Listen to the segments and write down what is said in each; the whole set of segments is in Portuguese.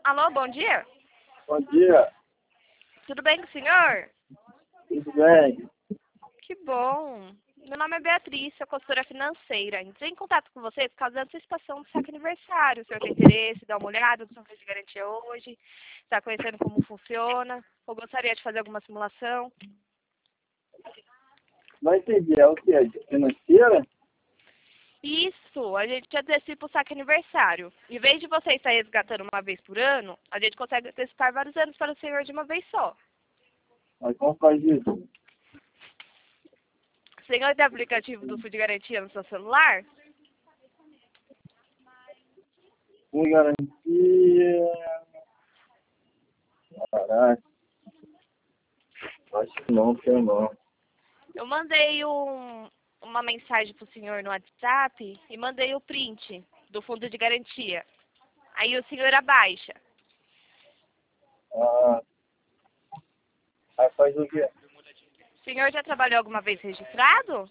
Alô, bom dia. Bom dia, Tudo bem com o senhor? tudo bem? Que bom. Meu nome é Beatriz, sou consultora financeira. Entrei em contato com você por causa da antecipação do saque aniversário. O senhor tem interesse, dá uma olhada no seu fundo de garantia hoje? Está conhecendo como funciona? Ou gostaria de fazer alguma simulação? Não entendi, é o que? É de financeira? Isso, a gente antecipa o saque aniversário. Em vez de você estar resgatando uma vez por ano, a gente consegue antecipar vários anos para o senhor de uma vez só. Mas como faz isso? O senhor tem aplicativo do fundo de garantia no seu celular? Com garantia... Caraca, acho que não, tem não. Eu mandei uma mensagem pro senhor no WhatsApp e mandei o print do fundo de garantia. Aí o senhor abaixa. Ah, aí faz o quê? O senhor já trabalhou alguma vez registrado?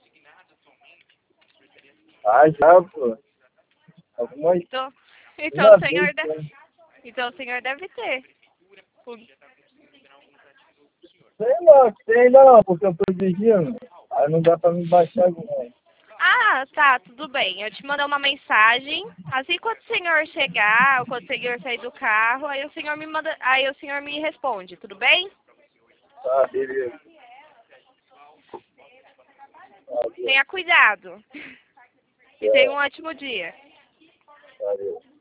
Ah, já, pô. Algumas... Então, então Uma o vez, senhor deve, né? então o senhor deve ter. Sei não, porque eu tô dirigindo. Aí não dá pra me baixar não. Ah, tá, tudo bem. Eu te mando uma mensagem. Assim quando o senhor chegar, ou quando o senhor sair do carro, aí o senhor me manda, aí o senhor me responde, tudo bem? Tá, beleza. Tá, Tenha cuidado. E tenha um ótimo dia. valeu.